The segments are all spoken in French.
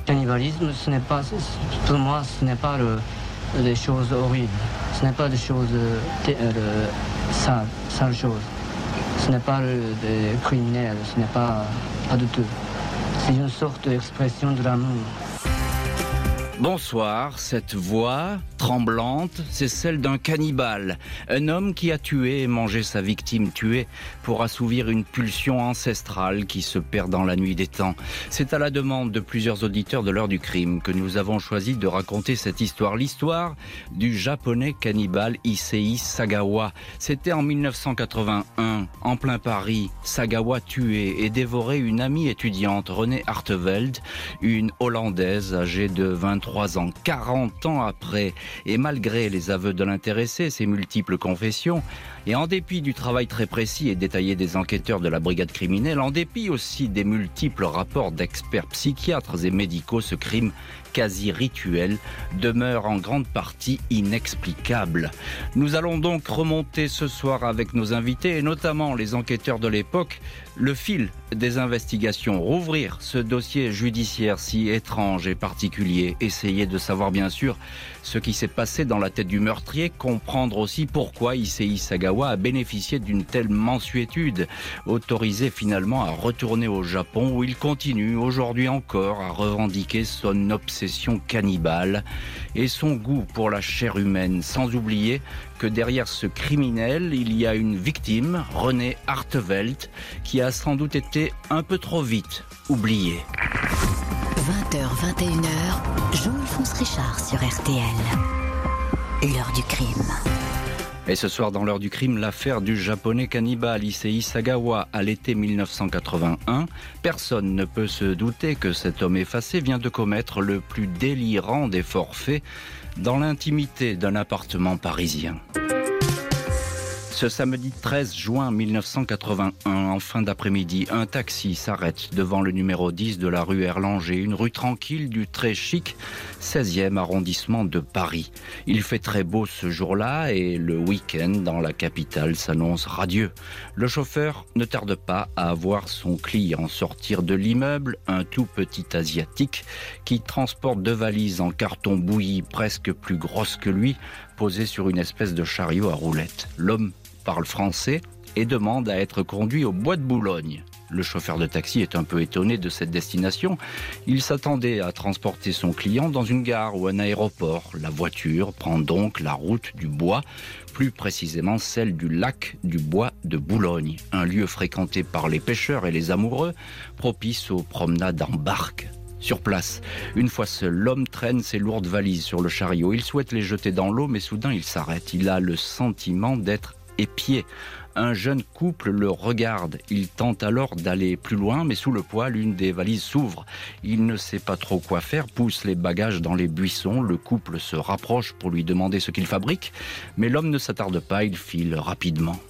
cannibalisme, pour moi, ce n'est pas des choses horribles. Ce n'est pas des choses sales choses. Ce n'est pas des criminels, ce n'est pas du tout. C'est une sorte d'expression de l'amour. Bonsoir, cette voix tremblante, c'est celle d'un cannibale, un homme qui a tué et mangé sa victime tuée pour assouvir une pulsion ancestrale qui se perd dans la nuit des temps. C'est à la demande de plusieurs auditeurs de l'heure du crime que nous avons choisi de raconter cette histoire, l'histoire du japonais cannibale Issei Sagawa. C'était en 1981, en plein Paris. Sagawa tuait et dévorait une amie étudiante, Renée Harteveld, une Hollandaise âgée de 23 ans, 40 ans après. Et malgré les aveux de l'intéressé, ses multiples confessions, et en dépit du travail très précis et détaillé des enquêteurs de la brigade criminelle, en dépit aussi des multiples rapports d'experts psychiatres et médicaux, ce crime quasi rituel demeure en grande partie inexplicable. Nous allons donc remonter ce soir avec nos invités et notamment les enquêteurs de l'époque le fil des investigations, rouvrir ce dossier judiciaire si étrange et particulier, essayer de savoir bien sûr ce qui s'est passé dans la tête du meurtrier, comprendre aussi pourquoi Issei Sagawa a bénéficié d'une telle mansuétude, autorisé finalement à retourner au Japon où il continue aujourd'hui encore à revendiquer son obsession cannibale et son goût pour la chair humaine, sans oublier que derrière ce criminel, il y a une victime, Renée Harteveld, qui a sans doute été un peu trop vite oubliée. 20h, 21h, Jean-Alphonse Richard sur RTL. L'heure du crime. Et ce soir, dans l'heure du crime, l'affaire du japonais cannibale Issei Sagawa à l'été 1981. Personne ne peut se douter que cet homme effacé vient de commettre le plus délirant des forfaits dans l'intimité d'un appartement parisien. Ce samedi 13 juin 1981, en fin d'après-midi, un taxi s'arrête devant le numéro 10 de la rue Erlanger, une rue tranquille du très chic 16e arrondissement de Paris. Il fait très beau ce jour-là et le week-end dans la capitale s'annonce radieux. Le chauffeur ne tarde pas à voir son client sortir de l'immeuble, un tout petit asiatique qui transporte 2 valises en carton bouilli presque plus grosses que lui, posées sur une espèce de chariot à roulettes. L'homme parle français et demande à être conduit au bois de Boulogne. Le chauffeur de taxi est un peu étonné de cette destination. Il s'attendait à transporter son client dans une gare ou un aéroport. La voiture prend donc la route du bois, plus précisément celle du lac du bois de Boulogne, un lieu fréquenté par les pêcheurs et les amoureux, propice aux promenades en barque. Sur place, une fois seul, l'homme traîne ses lourdes valises sur le chariot. Il souhaite les jeter dans l'eau, mais soudain il s'arrête. Il a le sentiment d'être épié. Un jeune couple le regarde. Il tente alors d'aller plus loin, mais sous le poids, l'une des valises s'ouvre. Il ne sait pas trop quoi faire, pousse les bagages dans les buissons. Le couple se rapproche pour lui demander ce qu'il fabrique, mais l'homme ne s'attarde pas, il file rapidement.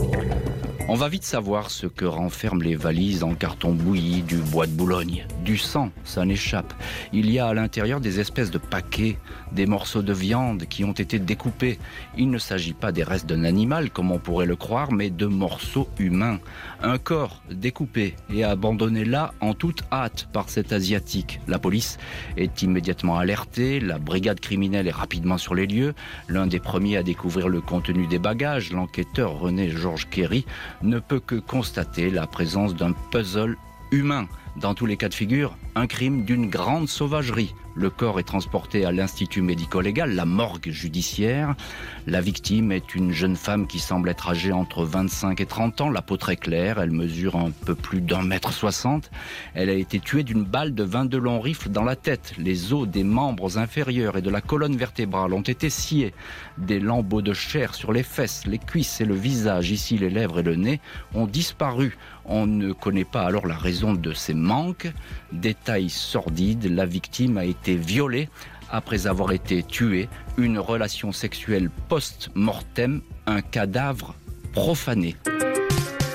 On va vite savoir ce que renferment les valises en carton bouilli du bois de Boulogne. Du sang, ça n'échappe. Il y a à l'intérieur des espèces de paquets, des morceaux de viande qui ont été découpés. Il ne s'agit pas des restes d'un animal, comme on pourrait le croire, mais de morceaux humains. Un corps découpé et abandonné là en toute hâte par cet Asiatique. La police est immédiatement alertée, la brigade criminelle est rapidement sur les lieux. L'un des premiers à découvrir le contenu des bagages, l'enquêteur René Georges Kéry, ne peut que constater la présence d'un puzzle humain. Dans tous les cas de figure, un crime d'une grande sauvagerie. Le corps est transporté à l'Institut médico-légal, la morgue judiciaire. La victime est une jeune femme qui semble être âgée entre 25 et 30 ans, la peau très claire, elle mesure un peu plus d'1,60 m. Elle a été tuée d'une balle de 22 longs rifles dans la tête. Les os des membres inférieurs et de la colonne vertébrale ont été sciés. Des lambeaux de chair sur les fesses, les cuisses et le visage, ici les lèvres et le nez, ont disparu. On ne connaît pas alors la raison de ces manques. Détail sordide, la victime a été violée après avoir été tuée. Une relation sexuelle post-mortem, un cadavre profané.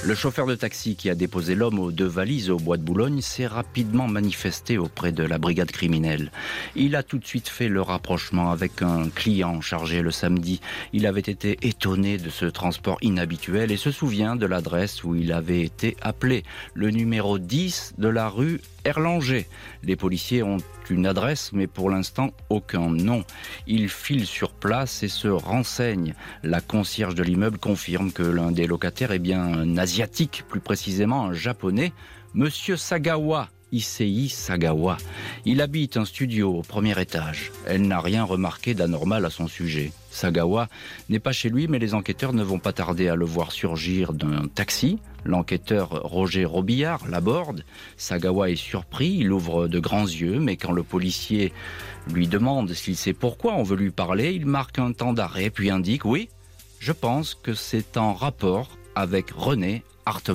Le chauffeur de taxi qui a déposé l'homme aux 2 valises au bois de Boulogne s'est rapidement manifesté auprès de la brigade criminelle. Il a tout de suite fait le rapprochement avec un client chargé le samedi. Il avait été étonné de ce transport inhabituel et se souvient de l'adresse où il avait été appelé, le numéro 10 de la rue Erlanger. Les policiers ont une adresse, mais pour l'instant, aucun nom. Ils filent sur place et se renseignent. La concierge de l'immeuble confirme que l'un des locataires est bien un asiatique, plus précisément un japonais, Monsieur Sagawa. Issei Sagawa. Il habite un studio au 1er étage. Elle n'a rien remarqué d'anormal à son sujet. Sagawa n'est pas chez lui, mais les enquêteurs ne vont pas tarder à le voir surgir d'un taxi. L'enquêteur Roger Robillard l'aborde. Sagawa est surpris, il ouvre de grands yeux, mais quand le policier lui demande s'il sait pourquoi on veut lui parler, il marque un temps d'arrêt, puis indique « Oui, je pense que c'est en rapport avec René Hartevelt ».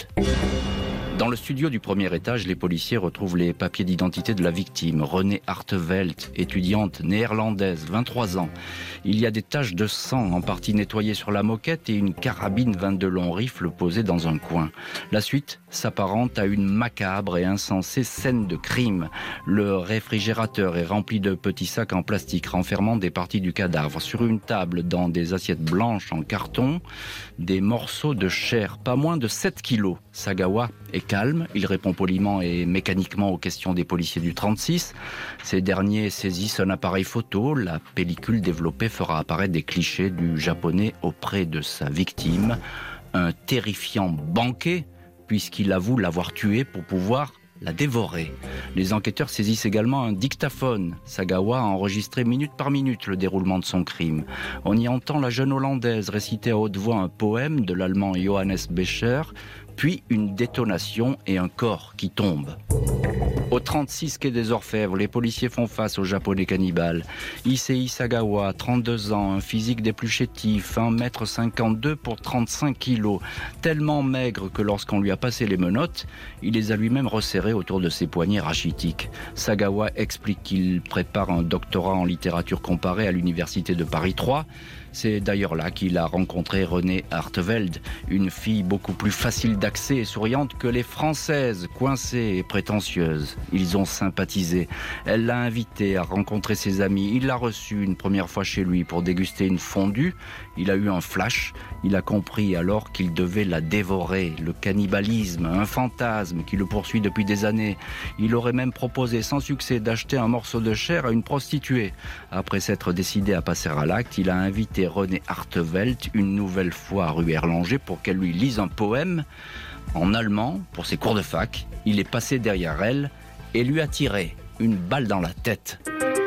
Dans le studio du 1er étage, les policiers retrouvent les papiers d'identité de la victime, Renée Hartevelt, étudiante néerlandaise, 23 ans. Il y a des taches de sang en partie nettoyées sur la moquette et une carabine 22 long rifle posée dans un coin. La suite s'apparente à une macabre et insensée scène de crime. Le réfrigérateur est rempli de petits sacs en plastique renfermant des parties du cadavre. Sur une table, dans des assiettes blanches en carton, des morceaux de chair, pas moins de 7 kilos. Sagawa est calme, il répond poliment et mécaniquement aux questions des policiers du 36. Ces derniers saisissent un appareil photo. La pellicule développée fera apparaître des clichés du japonais auprès de sa victime. Un terrifiant banquet, puisqu'il avoue l'avoir tuée pour pouvoir la dévorer. Les enquêteurs saisissent également un dictaphone. Sagawa a enregistré minute par minute le déroulement de son crime. On y entend la jeune Hollandaise réciter à haute voix un poème de l'allemand Johannes Becher, puis une détonation et un corps qui tombe. Au 36 quai des Orfèvres, les policiers font face au japonais cannibale. Issei Sagawa, 32 ans, un physique des plus chétifs, 1m52 pour 35 kilos. Tellement maigre que lorsqu'on lui a passé les menottes, il les a lui-même resserrées autour de ses poignets rachitiques. Sagawa explique qu'il prépare un doctorat en littérature comparée à l'université de Paris 3. C'est d'ailleurs là qu'il a rencontré Renée Hartevelt, une fille beaucoup plus facile d'accès et souriante que les Françaises, coincées et prétentieuses. Ils ont sympathisé. Elle l'a invité à rencontrer ses amis. Il l'a reçue une première fois chez lui pour déguster une fondue. Il a eu un flash. Il a compris alors qu'il devait la dévorer. Le cannibalisme, un fantasme qui le poursuit depuis des années. Il aurait même proposé sans succès d'acheter un morceau de chair à une prostituée. Après s'être décidé à passer à l'acte, il a invité Renée Hartevelt une nouvelle fois à rue Erlanger pour qu'elle lui lise un poème en allemand pour ses cours de fac. Il est passé derrière elle et lui a tiré une balle dans la tête.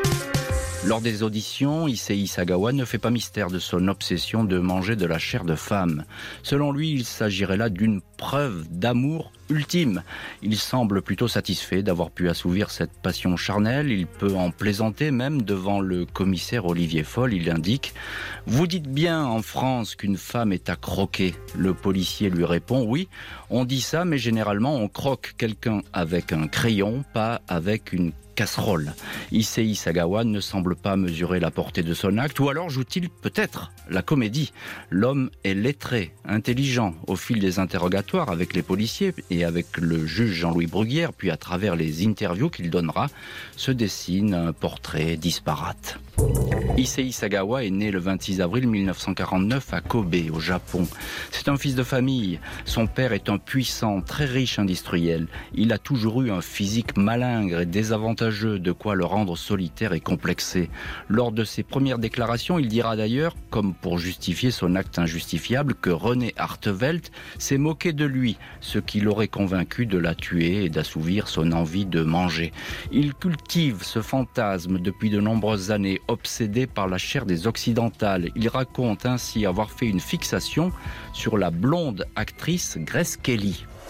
Lors des auditions, Issei Sagawa ne fait pas mystère de son obsession de manger de la chair de femme. Selon lui, il s'agirait là d'une preuve d'amour ultime. Il semble plutôt satisfait d'avoir pu assouvir cette passion charnelle. Il peut en plaisanter même devant le commissaire Olivier Foll. Il indique « Vous dites bien en France qu'une femme est à croquer ». Le policier lui répond « Oui, on dit ça, mais généralement on croque quelqu'un avec un crayon, pas avec une casserole ». Issei Sagawa ne semble pas mesurer la portée de son acte, ou alors joue-t-il peut-être la comédie. L'homme est lettré, intelligent. Au fil des interrogatoires avec les policiers et avec le juge Jean-Louis Bruguière, puis à travers les interviews qu'il donnera, se dessine un portrait disparate. Issei Sagawa est né le 26 avril 1949 à Kobe, au Japon. C'est un fils de famille. Son père est un puissant, très riche industriel. Il a toujours eu un physique malingre et désavantageux, de quoi le rendre solitaire et complexé. Lors de ses premières déclarations, il dira d'ailleurs, comme pour justifier son acte injustifiable, que Renée Hartevelt s'est moqué de lui, ce qui l'aurait convaincu de la tuer et d'assouvir son envie de manger. Il cultive ce fantasme depuis de nombreuses années, obsédé par la chair des occidentales. Il raconte ainsi avoir fait une fixation sur la blonde actrice Grace Kelly.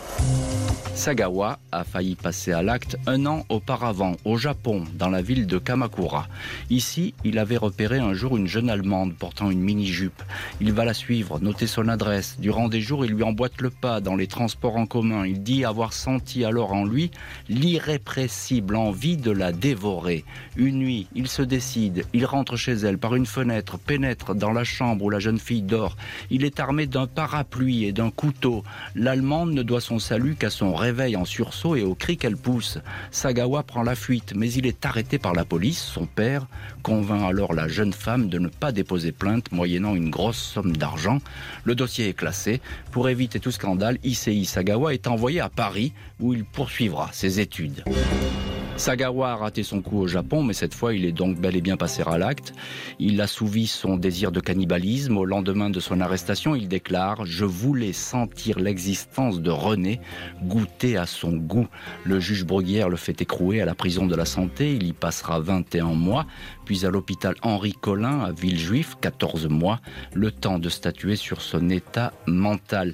Sagawa a failli passer à l'acte 1 an auparavant, au Japon, dans la ville de Kamakura. Ici, il avait repéré un jour une jeune Allemande portant une mini-jupe. Il va la suivre, noter son adresse. Durant des jours, il lui emboîte le pas dans les transports en commun. Il dit avoir senti alors en lui l'irrépressible envie de la dévorer. Une nuit, il se décide, il rentre chez elle par une fenêtre, pénètre dans la chambre où la jeune fille dort. Il est armé d'un parapluie et d'un couteau. L'Allemande ne doit son salut qu'à son réveil en sursaut et aux cris qu'elle pousse. Sagawa prend la fuite, mais il est arrêté par la police. Son père convainc alors la jeune femme de ne pas déposer plainte, moyennant une grosse somme d'argent. Le dossier est classé. Pour éviter tout scandale, Issei Sagawa est envoyé à Paris, où il poursuivra ses études. Sagawa a raté son coup au Japon, mais cette fois, il est donc bel et bien passé à l'acte. Il assouvit son désir de cannibalisme. Au lendemain de son arrestation, il déclare « Je voulais sentir l'existence de René, goûter à son goût ». Le juge Bruguière le fait écrouer à la prison de la Santé. Il y passera 21 mois, puis à l'hôpital Henri Collin à Villejuif, 14 mois, le temps de statuer sur son état mental.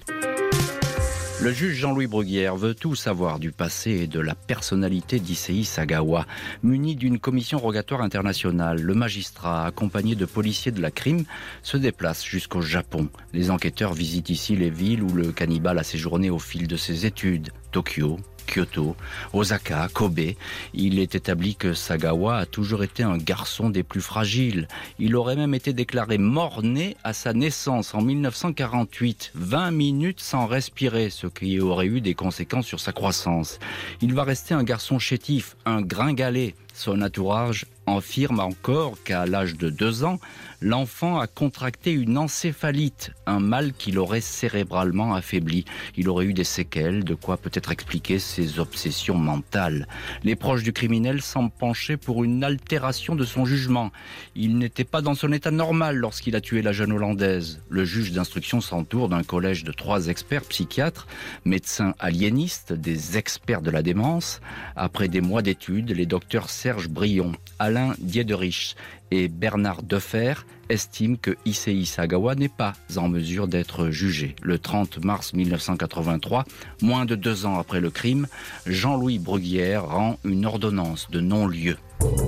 Le juge Jean-Louis Bruguière veut tout savoir du passé et de la personnalité d'Issei Sagawa. Muni d'une commission rogatoire internationale, le magistrat, accompagné de policiers de la crime, se déplace jusqu'au Japon. Les enquêteurs visitent ici les villes où le cannibale a séjourné au fil de ses études. Tokyo, Kyoto, Osaka, Kobe. Il est établi que Sagawa a toujours été un garçon des plus fragiles. Il aurait même été déclaré mort-né à sa naissance en 1948, 20 minutes sans respirer, ce qui aurait eu des conséquences sur sa croissance. Il va rester un garçon chétif, un gringalet. Son entourage affirme encore qu'à l'âge de 2 ans, l'enfant a contracté une encéphalite, un mal qui l'aurait cérébralement affaibli. Il aurait eu des séquelles, de quoi peut-être expliquer ses obsessions mentales. Les proches du criminel semblent pencher pour une altération de son jugement. Il n'était pas dans son état normal lorsqu'il a tué la jeune Hollandaise. Le juge d'instruction s'entoure d'un collège de 3 experts psychiatres, médecins aliénistes, des experts de la démence. Après des mois d'études, les docteurs Serge Brion, Alain Diederich et Bernard Defer estiment que Issei Sagawa n'est pas en mesure d'être jugé. Le 30 mars 1983, moins de 2 ans après le crime, Jean-Louis Bruguière rend une ordonnance de non-lieu.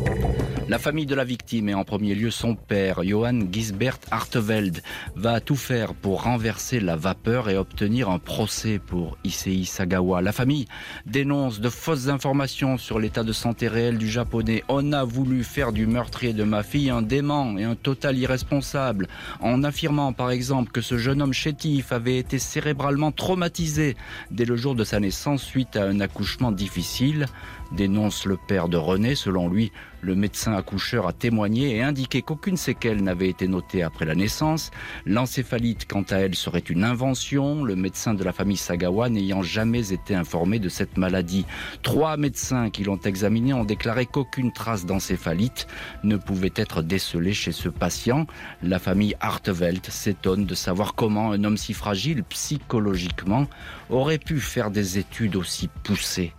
La famille de la victime et en premier lieu son père, Johann Gisbert Harteveld, va tout faire pour renverser la vapeur et obtenir un procès pour Issei Sagawa. La famille dénonce de fausses informations sur l'état de santé réel du japonais. On a voulu faire du meurtrier de ma fille un dément et un total irresponsable, en affirmant par exemple que ce jeune homme chétif avait été cérébralement traumatisé dès le jour de sa naissance suite à un accouchement difficile. Dénonce le père de René. Selon lui, le médecin accoucheur a témoigné et indiqué qu'aucune séquelle n'avait été notée après la naissance. L'encéphalite, quant à elle, serait une invention, le médecin de la famille Sagawa n'ayant jamais été informé de cette maladie. 3 médecins qui l'ont examiné ont déclaré qu'aucune trace d'encéphalite ne pouvait être décelée chez ce patient. La famille Harteveld s'étonne de savoir comment un homme si fragile psychologiquement aurait pu faire des études aussi poussées.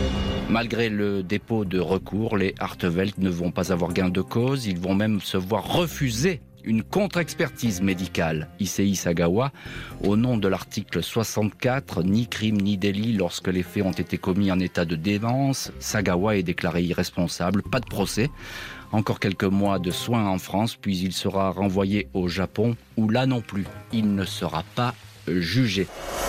Malgré le dépôt de recours, les Harteveld ne vont pas avoir gain de cause. Ils vont même se voir refuser une contre-expertise médicale. Issei Sagawa, au nom de l'article 64, ni crime ni délit lorsque les faits ont été commis en état de démence. Sagawa est déclaré irresponsable, pas de procès. Encore quelques mois de soins en France, puis il sera renvoyé au Japon, où là non plus, il ne sera pas jugé.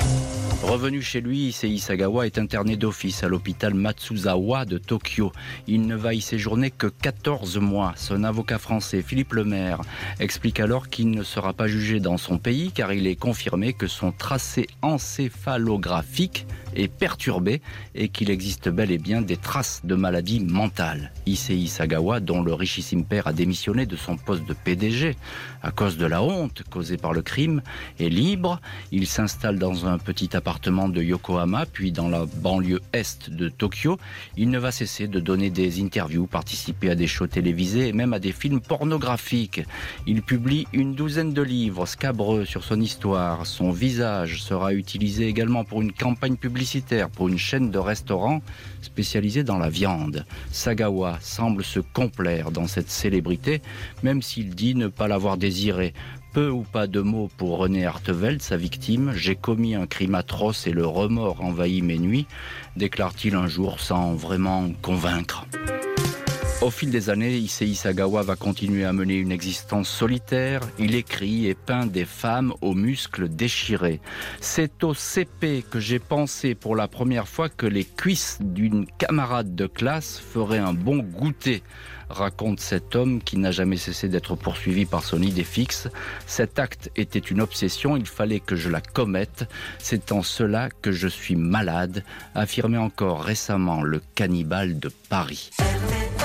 Revenu chez lui, Issei Sagawa est interné d'office à l'hôpital Matsuzawa de Tokyo. Il ne va y séjourner que 14 mois. Son avocat français, Philippe Lemaire, explique alors qu'il ne sera pas jugé dans son pays car il est confirmé que son tracé encéphalographique est perturbé et qu'il existe bel et bien des traces de maladie mentale. Issei Sagawa, dont le richissime père a démissionné de son poste de PDG à cause de la honte causée par le crime, est libre. Il s'installe dans un petit appartement de Yokohama, puis dans la banlieue est de Tokyo. Il ne va cesser de donner des interviews, participer à des shows télévisés et même à des films pornographiques. Il publie une 12aine de livres scabreux sur son histoire. Son visage sera utilisé également pour une campagne publicitaire pour une chaîne de restaurants spécialisée dans la viande. Sagawa semble se complaire dans cette célébrité, même s'il dit ne pas l'avoir désirée. Peu ou pas de mots pour René Artevelde, sa victime. J'ai commis un crime atroce et le remords envahit mes nuits, déclare-t-il un jour sans vraiment convaincre. Au fil des années, Issei Sagawa va continuer à mener une existence solitaire. Il écrit et peint des femmes aux muscles déchirés. C'est au CP que j'ai pensé pour la première fois que les cuisses d'une camarade de classe feraient un bon goûter, raconte cet homme qui n'a jamais cessé d'être poursuivi par son idée fixe. Cet acte était une obsession, il fallait que je la commette. C'est en cela que je suis malade, affirmait encore récemment le cannibale de Paris.